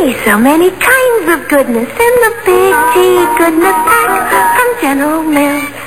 see so many kinds of goodness in the Big G Goodness Pack from General Mills.